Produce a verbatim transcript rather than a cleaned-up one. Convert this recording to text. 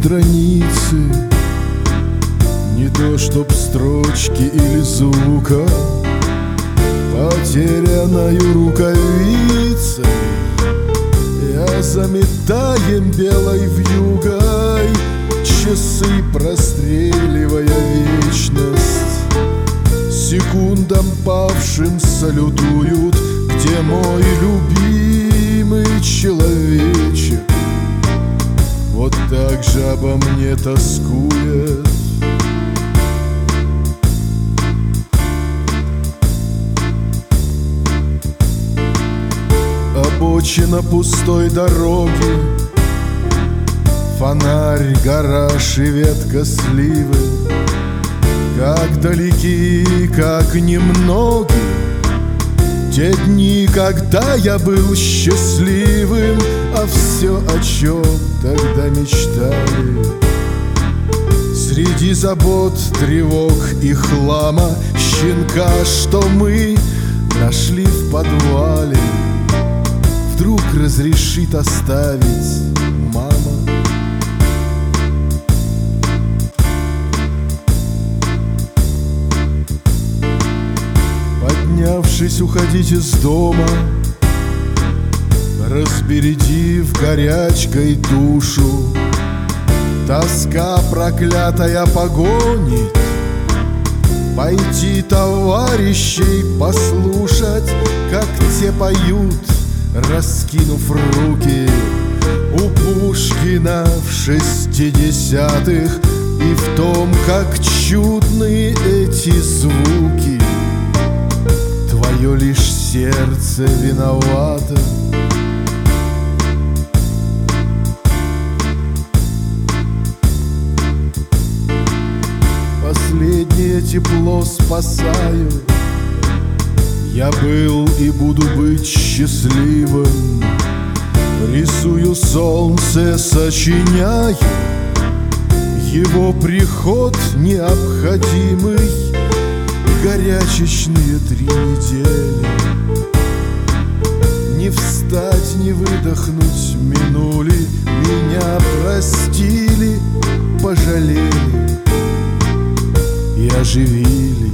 страницы, не то чтоб строчки или звука, потерянною рукавицей я заметаем белой вьюгой часы, простреливая вечность. Секундам павшим салютуют, где мой любимый человечек. Вот так же обо мне тоскует. Обочина пустой дороги, фонарь, гараж и ветка сливы. Как далеки, как немноги те дни, когда я был счастливым, а все, о чем тогда мечтали, среди забот, тревог и хлама, щенка, что мы нашли в подвале, вдруг разрешит оставить мама. Поднявшись, уходить из дома, разбередив горячкой душу, тоска проклятая погонит. Пойти товарищей послушать, как те поют, раскинув руки. У Пушкина в шестидесятых, и в том, как чудны эти звуки. Твое лишь сердце виновато. Последнее тепло спасаю. Я был и буду быть счастливым. Рисую солнце, сочиняю его приход необходимый. Горячечные три недели, не встать, не выдохнуть минули. Меня простили, пожалели и оживили.